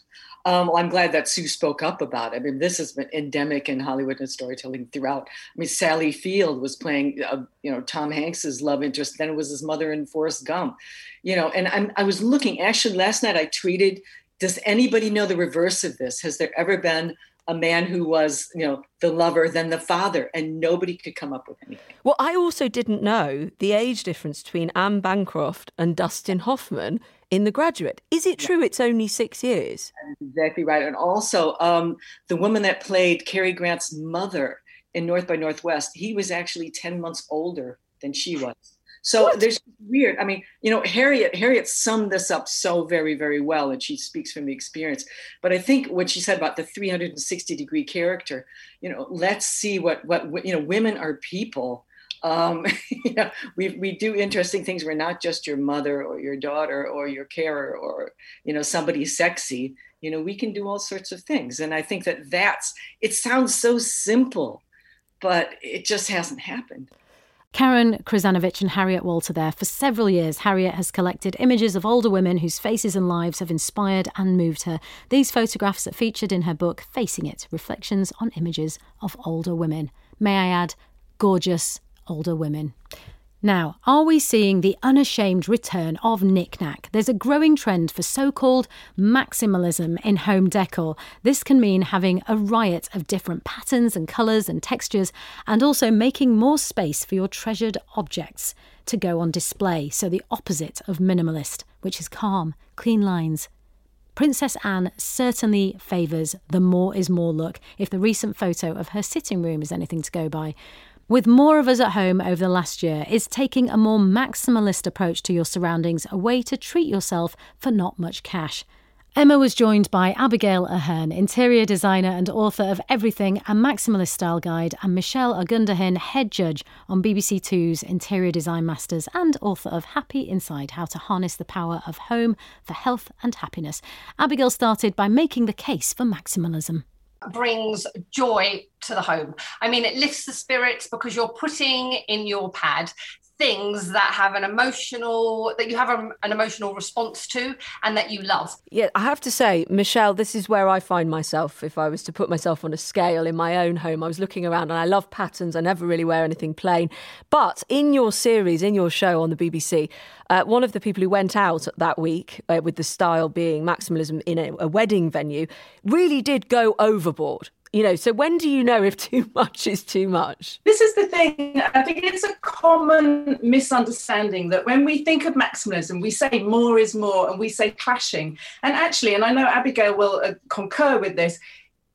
um, well, I'm glad that Sue spoke up about it. I mean, this has been endemic in Hollywood and storytelling throughout. I mean, Sally Field was playing, uh, you know, Tom Hanks's love interest. Then it was his mother in Forrest Gump. You know, and I'm, I was looking, actually last night I tweeted, does anybody know the reverse of this? Has there ever been a man who was, you know, the lover, then the father, and nobody could come up with anything? Well, I also didn't know the age difference between Anne Bancroft and Dustin Hoffman in The Graduate. Is it true it's only six years? That's exactly right. And also, um, the woman that played Cary Grant's mother in North by Northwest, he was actually ten months older than she was. So what? There's weird. I mean, you know, Harriet, Harriet summed this up so very, very well, and she speaks from the experience. But I think what she said about the three hundred sixty degree character, you know, let's see what, what, you know, women are people. Um, you know, we, we do interesting things. We're not just your mother or your daughter or your carer or, you know, somebody sexy. You know, we can do all sorts of things. And I think that that's, it sounds so simple, but it just hasn't happened. Karen Krzanovich and Harriet Walter there. For several years, Harriet has collected images of older women whose faces and lives have inspired and moved her. These photographs are featured in her book, Facing It, Reflections on Images of Older Women. May I add, gorgeous older women. Now, are we seeing the unashamed return of knick-knack? There's a growing trend for so-called maximalism in home decor. This can mean having a riot of different patterns and colours and textures, and also making more space for your treasured objects to go on display. So the opposite of minimalist, which is calm, clean lines. Princess Anne certainly favours the more is more look, if the recent photo of her sitting room is anything to go by. With more of us at home over the last year, is taking a more maximalist approach to your surroundings a way to treat yourself for not much cash? Emma was joined by Abigail Ahern, interior designer and author of Everything, a Maximalist Style Guide, and Michelle Agundahin, head judge on B B C Two's Interior Design Masters and author of Happy Inside, How to Harness the Power of Home for Health and Happiness. Abigail started by making the case for maximalism. Brings joy to the home. I mean, it lifts the spirits because you're putting in your pad things that have an emotional, that you have a, an emotional response to and that you love. Yeah, I have to say, Michelle, this is where I find myself. If I was to put myself on a scale in my own home, I was looking around and I love patterns. I never really wear anything plain. But in your series, in your show on the B B C, uh, one of the people who went out that week uh, with the style being maximalism in a, a wedding venue really did go overboard. You know, so when do you know if too much is too much? This is the thing. I think it's a common misunderstanding that when we think of maximalism, we say more is more and we say clashing. And actually, and I know Abigail will uh, concur with this,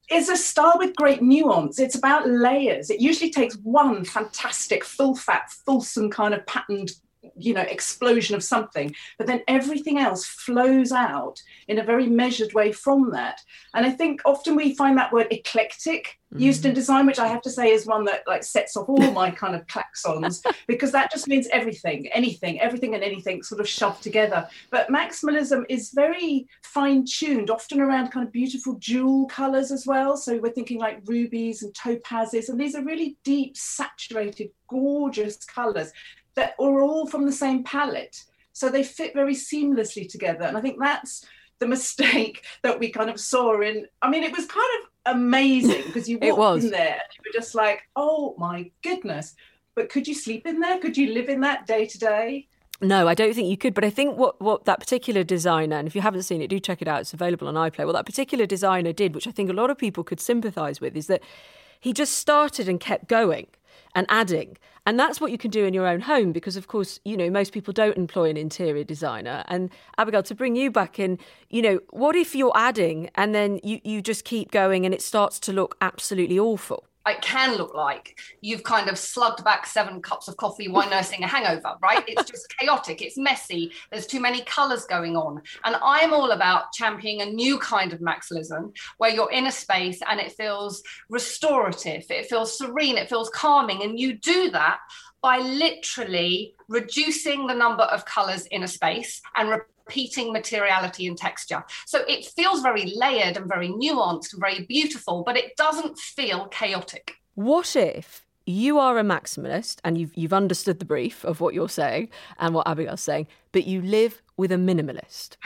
is a style with great nuance. It's about layers. It usually takes one fantastic, full fat, fulsome kind of patterned, you know, explosion of something, but then everything else flows out in a very measured way from that. And I think often we find that word eclectic mm. used in design, which I have to say is one that like sets off all my kind of klaxons, because that just means everything, anything, everything and anything sort of shoved together. But maximalism is very fine-tuned, often around kind of beautiful jewel colors as well. So we're thinking like rubies and topazes, and these are really deep, saturated, gorgeous colors that are all from the same palette. So they fit very seamlessly together. And I think that's the mistake that we kind of saw in, I mean, it was kind of amazing because you walked in there and you were just like, oh my goodness. But could you sleep in there? Could you live in that day to day? No, I don't think you could. But I think what, what that particular designer, and if you haven't seen it, do check it out. It's available on iPlayer. What that particular designer did, which I think a lot of people could sympathise with, is that he just started and kept going and adding. And that's what you can do in your own home because, of course, you know, most people don't employ an interior designer. And Abigail, to bring you back in, you know, what if you're adding and then you, you just keep going and it starts to look absolutely awful? It can look like you've kind of slugged back seven cups of coffee while nursing a hangover, right? It's just chaotic. It's messy. There's too many colours going on. And I'm all about championing a new kind of maximalism where you're in a space and it feels restorative, it feels serene, it feels calming. And you do that by literally reducing the number of colours in a space and re- repeating materiality and texture. So it feels very layered and very nuanced and very beautiful, but it doesn't feel chaotic. What if you are a maximalist and you've, you've understood the brief of what you're saying and what Abigail's saying, but you live with a minimalist?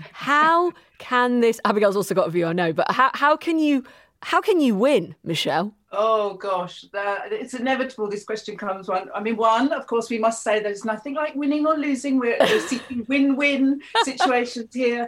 How can this... Abigail's also got a view, I know, but how, how can you how can you win, Michelle? Oh, gosh, that, it's inevitable this question comes. One, I mean, one, of course, we must say there's nothing like winning or losing. We're, we're seeking win-win situations here.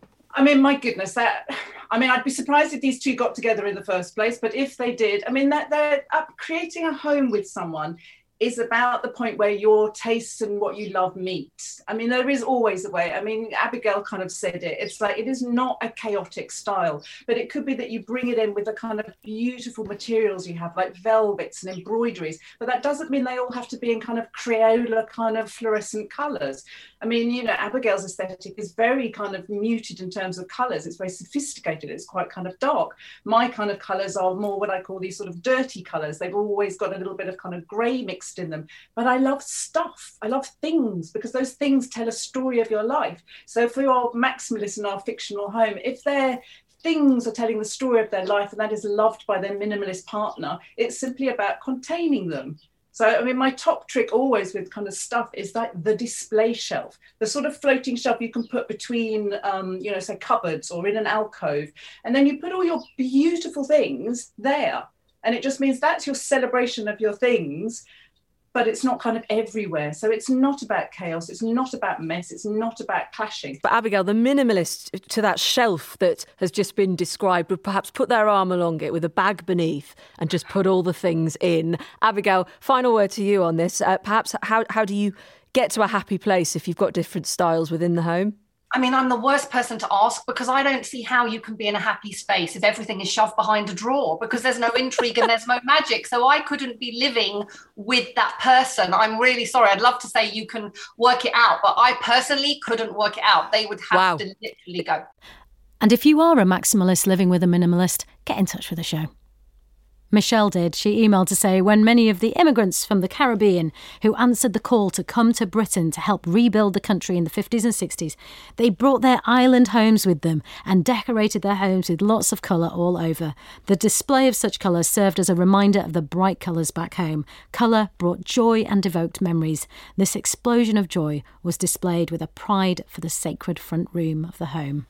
I mean, my goodness, that, I mean, I'd be surprised if these two got together in the first place, but if they did, I mean, that they're up, creating a home with someone is about the point where your tastes and what you love meet. I mean, there is always a way. I mean, Abigail kind of said it. It's like, it is not a chaotic style, but it could be that you bring it in with the kind of beautiful materials you have, like velvets and embroideries, but that doesn't mean they all have to be in kind of Crayola kind of fluorescent colours. I mean, you know, Abigail's aesthetic is very kind of muted in terms of colours. It's very sophisticated. It's quite kind of dark. My kind of colours are more what I call these sort of dirty colours. They've always got a little bit of kind of grey mixed in them. But I love stuff. I love things because those things tell a story of your life. So for your maximalists in our fictional home, if their things are telling the story of their life and that is loved by their minimalist partner, it's simply about containing them. So, I mean, my top trick always with kind of stuff is like the display shelf, the sort of floating shelf you can put between, um, you know, say cupboards or in an alcove. And then you put all your beautiful things there. And it just means that's your celebration of your things, but it's not kind of everywhere. So it's not about chaos. It's not about mess. It's not about clashing. But Abigail, the minimalist to that shelf that has just been described would perhaps put their arm along it with a bag beneath and just put all the things in. Abigail, final word to you on this. Uh, perhaps how, how do you get to a happy place if you've got different styles within the home? I mean, I'm the worst person to ask because I don't see how you can be in a happy space if everything is shoved behind a drawer because there's no intrigue and there's no magic. So I couldn't be living with that person. I'm really sorry. I'd love to say you can work it out, but I personally couldn't work it out. They would have wow. to literally go. And if you are a maximalist living with a minimalist, get in touch with the show. Michelle did. She emailed to say when many of the immigrants from the Caribbean who answered the call to come to Britain to help rebuild the country in the fifties and sixties, they brought their island homes with them and decorated their homes with lots of colour all over. The display of such colours served as a reminder of the bright colours back home. Colour brought joy and evoked memories. This explosion of joy was displayed with a pride for the sacred front room of the home.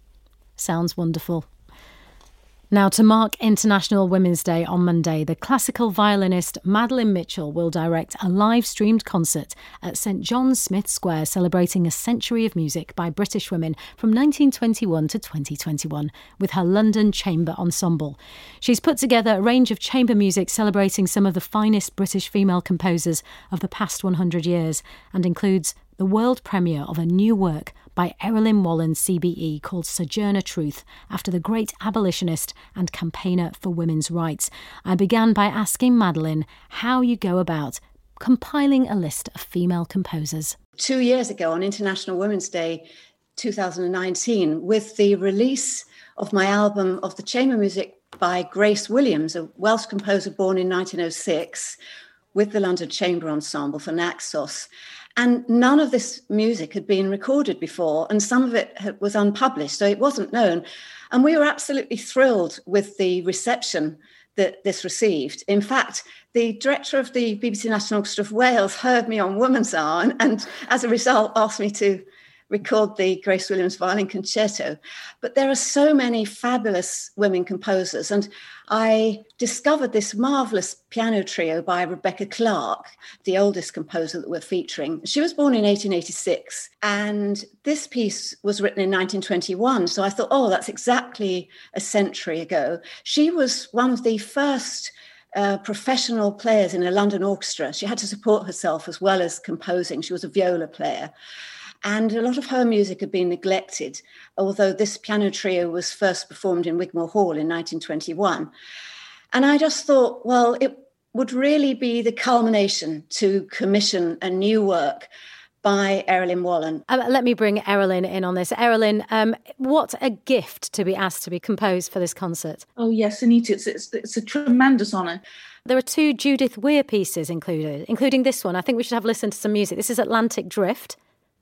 Sounds wonderful. Now, to mark International Women's Day on Monday, the classical violinist Madeline Mitchell will direct a live-streamed concert at St John Smith Square celebrating a century of music by British women from nineteen twenty-one to twenty twenty-one with her London Chamber Ensemble. She's put together a range of chamber music celebrating some of the finest British female composers of the past one hundred years and includes the world premiere of a new work by Erilyn Wallen C B E called Sojourner Truth, after the great abolitionist and campaigner for women's rights. I began by asking Madeleine how you go about compiling a list of female composers. Two years ago, on International Women's Day two thousand nineteen, with the release of my album Of the Chamber Music by Grace Williams, a Welsh composer born in nineteen oh six, with the London Chamber Ensemble for Naxos. And none of this music had been recorded before, and some of it was unpublished, so it wasn't known. And we were absolutely thrilled with the reception that this received. In fact, the director of the B B C National Orchestra of Wales heard me on Woman's Hour, and, and as a result asked me to record the Grace Williams Violin Concerto. But there are so many fabulous women composers, and I discovered this marvellous piano trio by Rebecca Clark, the oldest composer that we're featuring. She was born in eighteen eighty-six, and this piece was written in nineteen twenty-one, so I thought, oh, that's exactly a century ago. She was one of the first uh, professional players in a London orchestra. She had to support herself as well as composing. She was a viola player. And a lot of her music had been neglected, although this piano trio was first performed in Wigmore Hall in nineteen twenty-one. And I just thought, well, it would really be the culmination to commission a new work by Erilyn Wallen. Uh, let me bring Erilyn in on this. Erilyn, um, what a gift to be asked to be composed for this concert. Oh, yes, Anita, it's, it's, it's a tremendous honour. There are two Judith Weir pieces included, including this one. I think we should have a listen to some music. This is Atlantic Drift.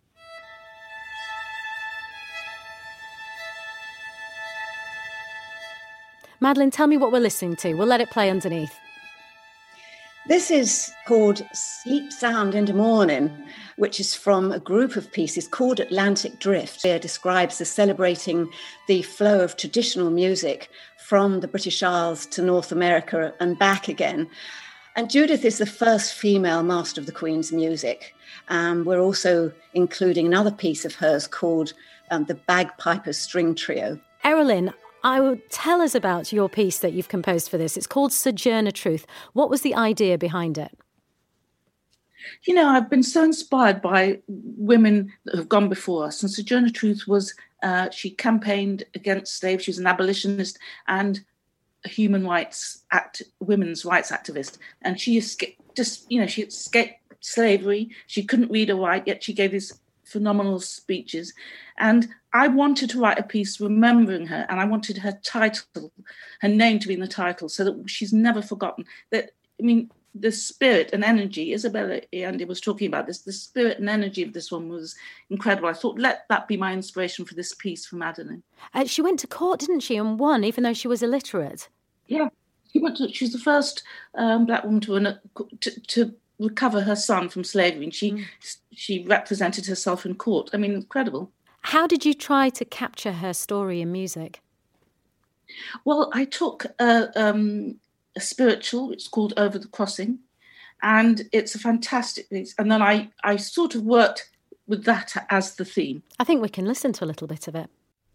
Madeleine, tell me what we're listening to. We'll let it play underneath. This is called Sleep Sound in the Morning, which is from a group of pieces called Atlantic Drift. It describes the celebrating the flow of traditional music from the British Isles to North America and back again. And Judith is the first female master of the Queen's music. Um, we're also including another piece of hers called um, the Bagpipers String Trio. Erilyn, I would tell us about your piece that you've composed for this. It's called Sojourner Truth. What was the idea behind it? You know, I've been so inspired by women that have gone before us. And Sojourner Truth was, uh, she campaigned against slaves. She was an abolitionist and a human rights act, women's rights activist. And she escaped, just, you know, she escaped slavery. She couldn't read or write, yet she gave these phenomenal speeches. And I wanted to write a piece remembering her, and I wanted her title, her name to be in the title, so that she's never forgotten. That, I mean, the spirit and energy, Isabella Andy was talking about this, the spirit and energy of this one was incredible. I thought, let that be my inspiration for this piece for Madeleine. Uh, she went to court, didn't she, and won, even though she was illiterate? Yeah, she went to, she was the first um, black woman to, to, to recover her son from slavery, and she, mm. she represented herself in court. I mean, incredible. How did you try to capture her story in music? Well, I took a, um, a spiritual, it's called Over the Crossing, and it's a fantastic piece. And then I, I sort of worked with that as the theme. I think we can listen to a little bit of it.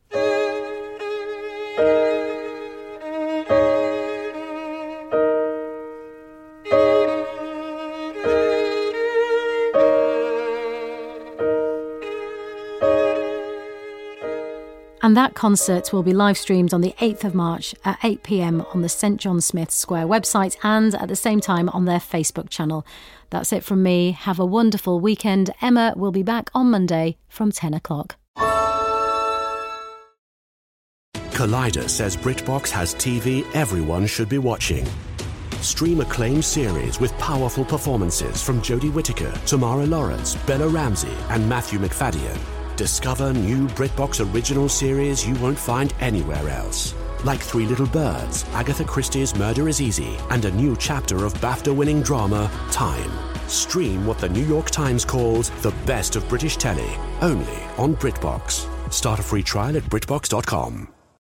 And that concert will be live streamed on the eighth of March at eight p.m. on the St John Smith Square website and at the same time on their Facebook channel. That's it from me. Have a wonderful weekend. Emma will be back on Monday from ten o'clock. Collider says BritBox has T V everyone should be watching. Stream acclaimed series with powerful performances from Jodie Whittaker, Tamara Lawrence, Bella Ramsey and Matthew McFadden. Discover new BritBox original series you won't find anywhere else. Like Three Little Birds, Agatha Christie's Murder is Easy, and a new chapter of BAFTA-winning drama, Time. Stream what the New York Times calls the best of British telly, only on BritBox. Start a free trial at BritBox dot com.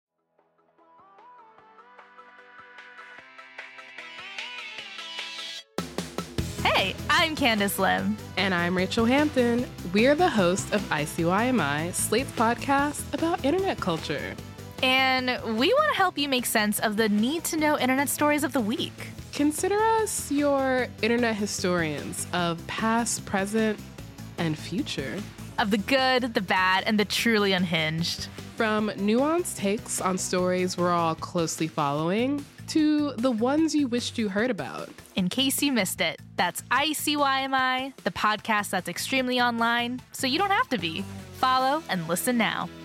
Hey, I'm Candice Lim. And I'm Rachel Hampton. We're the hosts of I C Y M I, Slate's podcast about internet culture. And we want to help you make sense of the need-to-know internet stories of the week. Consider us your internet historians of past, present, and future. of the good, the bad, and the truly unhinged. From nuanced takes on stories we're all closely following to the ones you wished you heard about. In case you missed it, that's I C Y M I, the podcast that's extremely online, so you don't have to be. Follow and listen now.